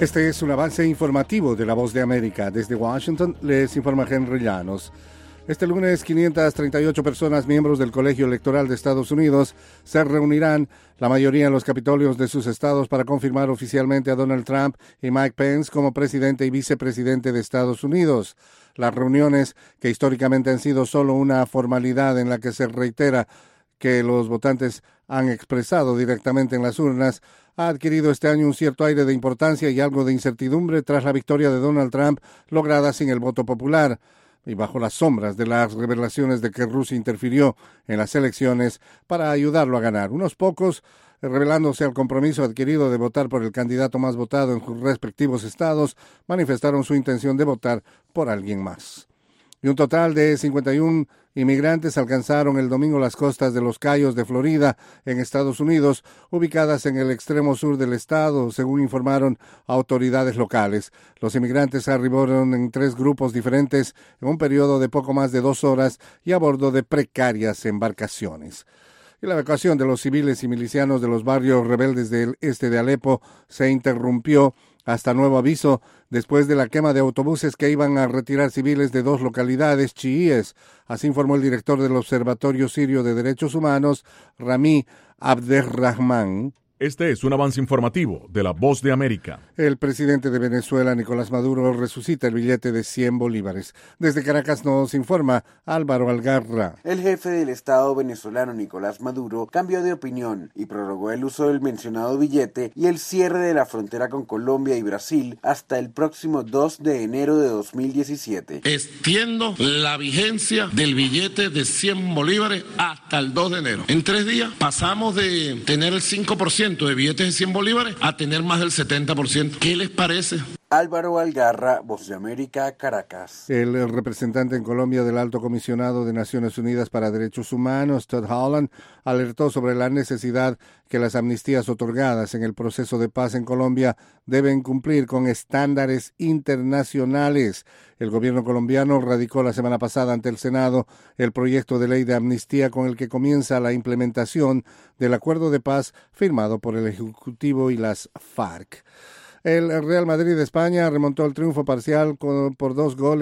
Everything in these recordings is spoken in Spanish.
Este es un avance informativo de La Voz de América. Desde Washington les informa Henry Llanos. Este lunes, 538 personas, miembros del Colegio Electoral de Estados Unidos, se reunirán, la mayoría en los capitolios de sus estados, para confirmar oficialmente a Donald Trump y Mike Pence como presidente y vicepresidente de Estados Unidos. Las reuniones, que históricamente han sido solo una formalidad en la que se reitera que los votantes han expresado directamente en las urnas, ha adquirido este año un cierto aire de importancia y algo de incertidumbre tras la victoria de Donald Trump lograda sin el voto popular y bajo las sombras de las revelaciones de que Rusia interfirió en las elecciones para ayudarlo a ganar. Unos pocos, revelándose al compromiso adquirido de votar por el candidato más votado en sus respectivos estados, manifestaron su intención de votar por alguien más. Y un total de 51 inmigrantes alcanzaron el domingo las costas de Los Cayos de Florida, en Estados Unidos, ubicadas en el extremo sur del estado, según informaron autoridades locales. Los inmigrantes arribaron en 3 grupos diferentes en un periodo de poco más de 2 horas y a bordo de precarias embarcaciones. Y la evacuación de los civiles y milicianos de los barrios rebeldes del este de Alepo se interrumpió hasta nuevo aviso después de la quema de autobuses que iban a retirar civiles de 2 localidades chiíes. Así informó el director del Observatorio Sirio de Derechos Humanos, Rami Abderrahman. Este es un avance informativo de La Voz de América. El presidente de Venezuela, Nicolás Maduro, resucita el billete de 100 bolívares. Desde Caracas nos informa Álvaro Algarra. El jefe del Estado venezolano, Nicolás Maduro, cambió de opinión y prorrogó el uso del mencionado billete y el cierre de la frontera con Colombia y Brasil hasta el próximo 2 de enero de 2017. Extiendo la vigencia del billete de 100 bolívares hasta el 2 de enero. En 3 días pasamos de tener el 5% de billetes de 100 bolívares a tener más del 70%. ¿Qué les parece? Álvaro Algarra, Voz de América, Caracas. El representante en Colombia del Alto Comisionado de Naciones Unidas para Derechos Humanos, Todd Holland, alertó sobre la necesidad que las amnistías otorgadas en el proceso de paz en Colombia deben cumplir con estándares internacionales. El gobierno colombiano radicó la semana pasada ante el Senado el proyecto de ley de amnistía con el que comienza la implementación del acuerdo de paz firmado por el Ejecutivo y las FARC. El Real Madrid de España remontó el triunfo parcial por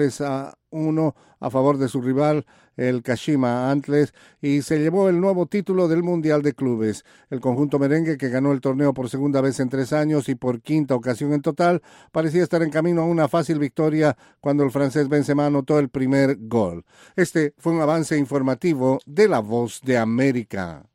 2-1 a favor de su rival, el Kashima Antlers, y se llevó el nuevo título del Mundial de Clubes. El conjunto merengue, que ganó el torneo por segunda vez en 3 años y por 5ª ocasión en total, parecía estar en camino a una fácil victoria cuando el francés Benzema anotó el primer gol. Este fue un avance informativo de La Voz de América.